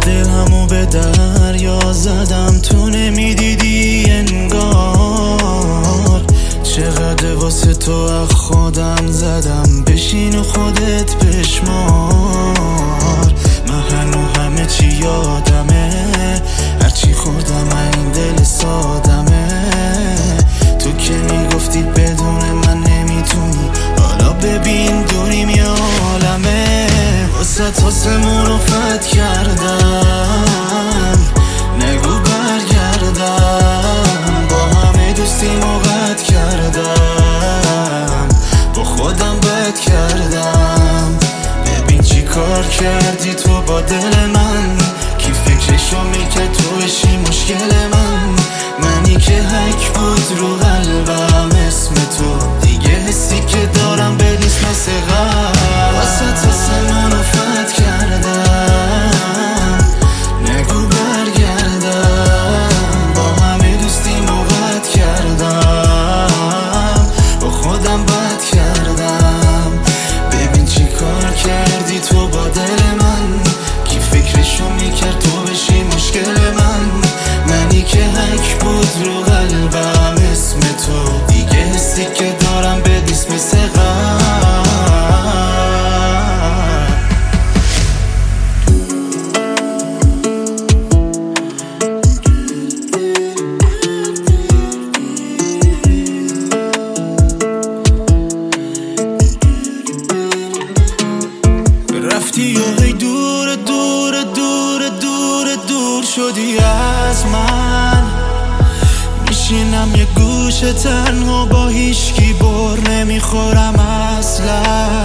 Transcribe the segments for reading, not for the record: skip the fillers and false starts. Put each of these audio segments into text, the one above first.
دلمو به دریا زدم، تو نمیدیدی انگار. چقدر واسه تو از خودم زدم، بشین و خودت بشمار. من هنو همه چی یادمه، هرچی خوردم این دل سادمه. تو که میگفتی بدون من نمیتونی، حالا ببین دوریم یه عالمه. واسه تاسمون رو فت کردم، نگو برگردم. با همه دوستیم و قد کردم، با خودم بد کردم. ببین چی کار کردی تو با دل من، کی فکرشو میکرد تو بشی مشکل من. منی که حک بود رو قلبم اسم تو، دیگه حسی که دارم به نیست مثل قبل. واسه تاسمون رو فت کردم، نگو برگردم. با همه دوستیم و قد کردم، با خودم بد کردم. ببین چی کار کردی تو با دل من، کی فکرشو میکرد تو بشی مشکل من. منی که حک بود رو قلبم اسم تو، دیگه حسی که دارم به نیست مثل قبل. رفتی و هی دور دور دور دور دور شدی از من. میشینم یه گوشه تنها با هیچکی، بر نمیخورم اصلا.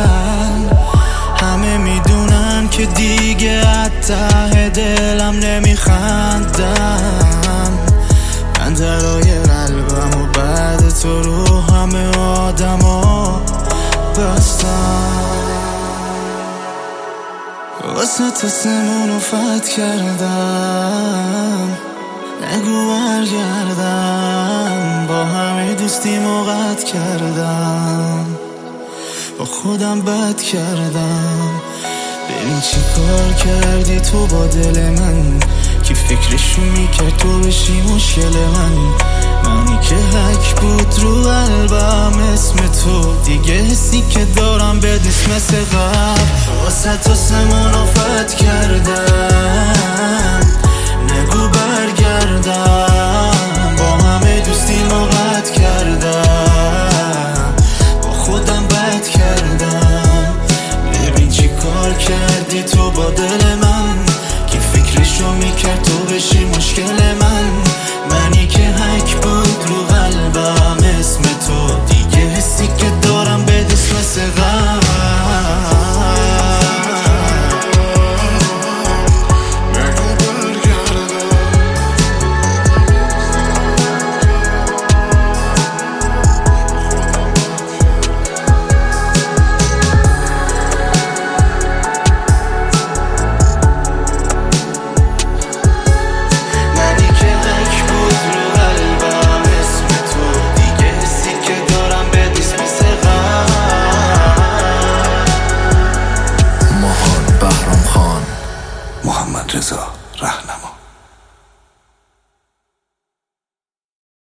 همه میدونن که دیگه از ته دلم نمیخندم. من درای قلبم و بعد تو رو همه آدما بستم. واسه تاسمون رو فت کردم، نگو برگردم. با همه دوستیم و قد کردم، با خودم بد کردم. ببین چی کار کردی تو با دل من، کی فکرشو میکرد تو بشی مشکل من. منی که حک بود رو قلبم اسم تو، دیگه حسی که دارم به نیست مثل قبل. واسه تاسمون رو فت کردم، نگو برگردم. با همه دوستیم و قد کردم، با خودم بد کردم. ببین چی کار کردی تو با دل من، کی فکرشو میکرد تو بشی مشکل من. منی که حک بود رو قلبم اسم تو، دیگه حسی که دارم به نیست مثل قبل. محمد رضا رهنما.